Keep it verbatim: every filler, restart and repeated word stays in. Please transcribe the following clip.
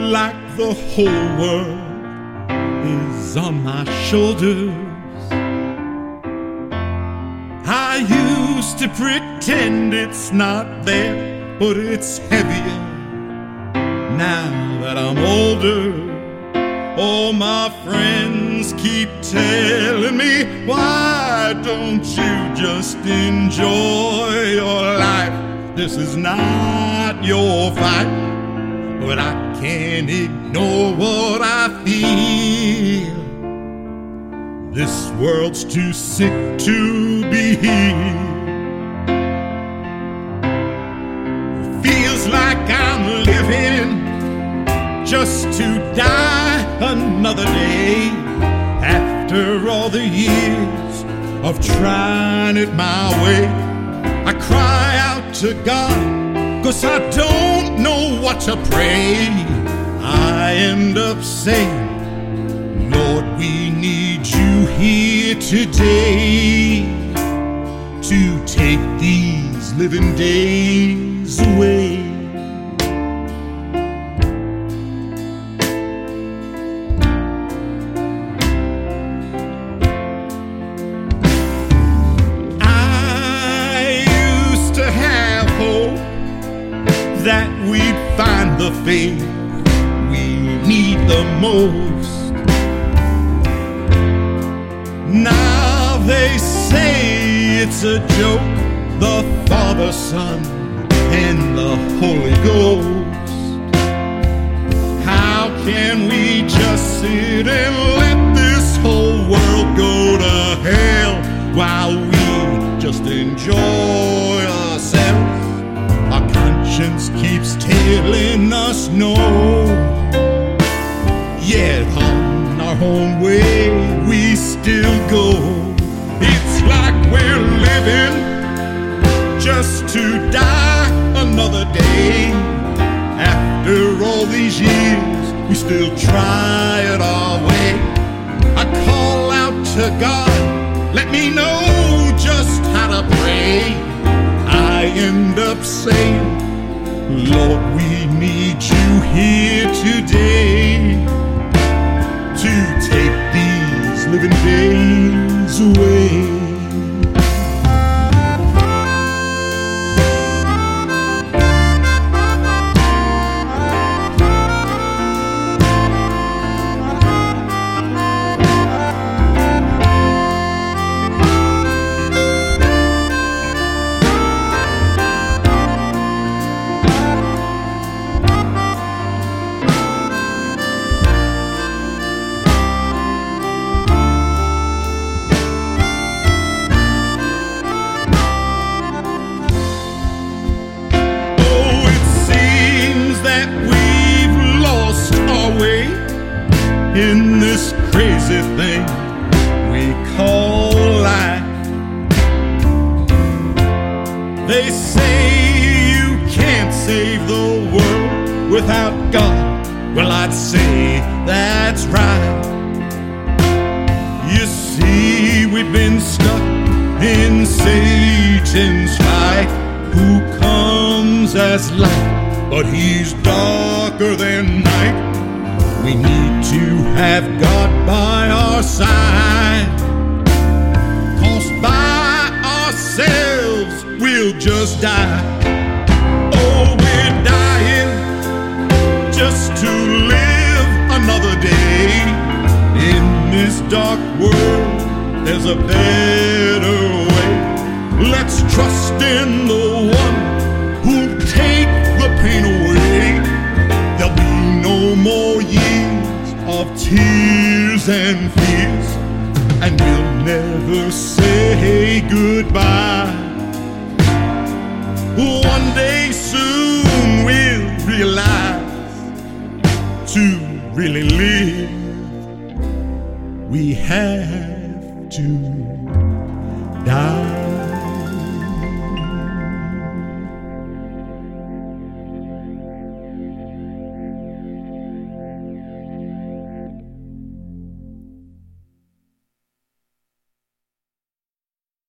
like the whole world is on my shoulders. I used to pretend it's not there, but it's heavier now that I'm older. All my friends keep telling me, why don't you just enjoy your life? This is not your fight. But I can't ignore what I feel. This world's too sick to be healed. Feels like I'm living just to die another day. After all the years of trying it my way, I cry out to God, 'cause I don't know what to pray. I end up saying, Lord, we need you here today to take these living days away. That we'd find the faith we need the most. Now they say it's a joke, the Father, Son, and the Holy Ghost. How can we just sit and let this whole world go to hell while we just enjoy ourselves? Our conscience keeps telling us no, yet on our own way we still go. It's like we're living just to die another day. After all these years, we still try it our way. I call out to God, let me know just how to pray. I end up saying, Lord, we need you here today to take these living days away. In this crazy thing we call life. They say you can't save the world without God. Well, I'd say that's right. You see, we've been stuck in Satan's fight, who comes as light, but he's darker than night. We need to have God by our side, 'cause by ourselves we'll just die. Oh, we're dying just to live another day. In this dark world, there's a better way. Let's trust in the one who'll take the pain away. There'll be no more years of tears and fears, and we'll never say goodbye. One day soon we'll realize, to really live, we have to die.